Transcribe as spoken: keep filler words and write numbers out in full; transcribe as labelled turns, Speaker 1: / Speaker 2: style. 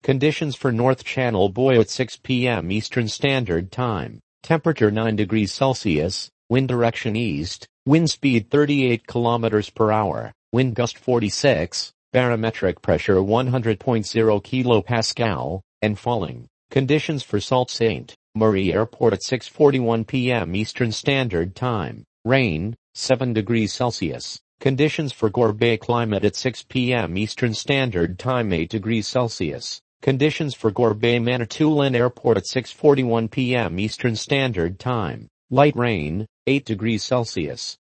Speaker 1: Conditions for North Channel buoy at six p m Eastern Standard Time. Temperature nine degrees Celsius, wind direction east, wind speed thirty-eight kilometers per hour, wind gust forty-six, barometric pressure one hundred point zero kilopascal, and falling. Conditions for Sault Ste. Marie Airport at six forty-one p m Eastern Standard Time. Rain, seven degrees Celsius. Conditions for Gore climate at six p m Eastern Standard Time. eight degrees Celsius. Conditions for Gore Manitoulin Airport at six forty-one p m Eastern Standard Time. Light rain, eight degrees Celsius.